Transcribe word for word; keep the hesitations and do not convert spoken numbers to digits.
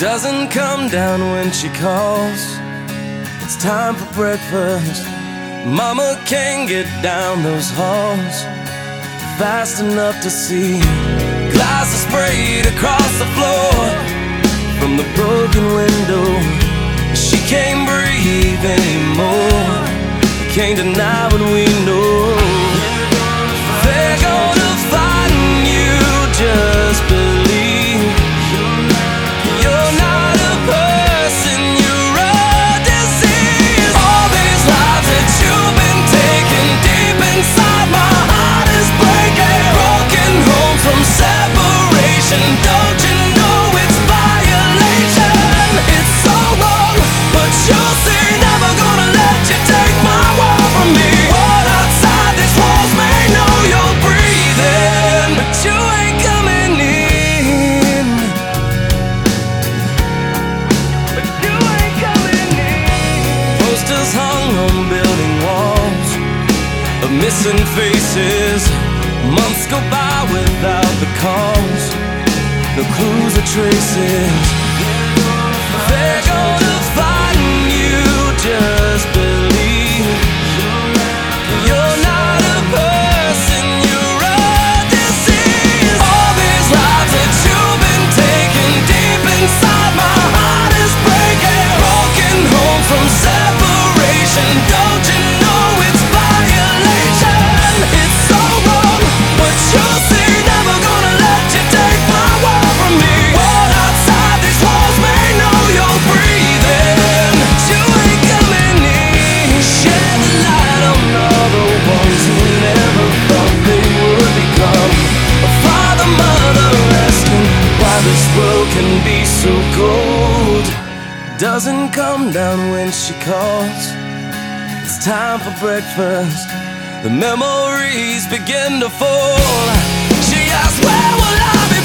doesn't come down when she calls. It's time for breakfast. Mama can't get down those halls fast enough to see glasses sprayed across the floor from the broken window. She can't breathe anymore. Can't deny what we know. They're gonna find you, just believe. You're not a person, you're a disease. All these lives that you've been taking, deep inside my heart is breaking. Broken home from separation, don't you know it's violation? It's so wrong, but you'll see, never gonna let you take my world from me. What outside these walls may know you're breathing, but you ain't coming in. But you ain't coming in. Posters hung on building walls of missing faces. Months go by without the calls, no clues or traces. They're gonna find you, just believe. You're not a person, you're a disease. All these lives that you've been taking, deep inside my heart is breaking. Broken home from separation, don't you know it's violation? It's so wrong, but you'll see, never gonna let you take my world from me. What outside these walls may know you're breathing, but you ain't coming in. Shed the light on all the ones who never thought they would become a father, mother, asking why this world can be so cold. Doesn't come down when she calls. It's time for breakfast. The memories begin to fall. She asks, where will I be